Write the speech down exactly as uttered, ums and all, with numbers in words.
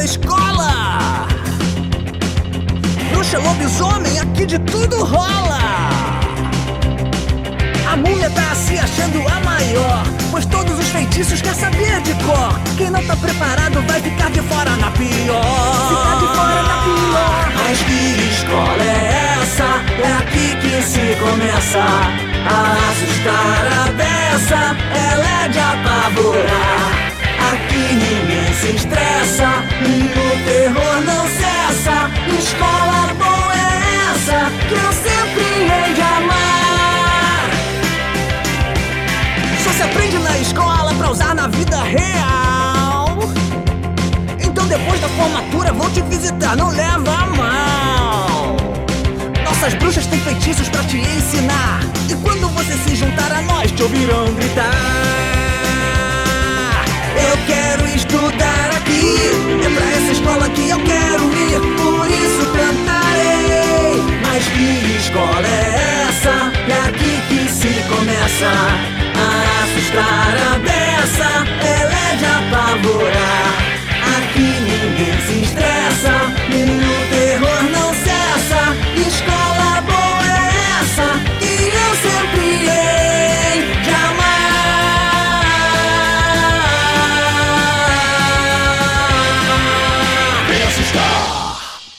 escola. Bruxa, lobisomem, aqui de tudo rola. A múmia tá se achando a maior, pois todos os feitiços quer saber de cor. Quem não tá preparado vai ficar de fora na pior. Ficar de fora na pior. Mas que escola é essa? É aqui que se começa a assustar a beça. Ela é de apavorar. Aqui ninguém se estressa e o terror não cessa. Escola boa é essa que eu sempre hei de amar. Só se aprende na escola pra usar na vida real. Então depois da formatura vou te visitar, não leva a mal. Nossas bruxas têm feitiços pra te ensinar, e quando você se juntar a nós te ouvirão gritar.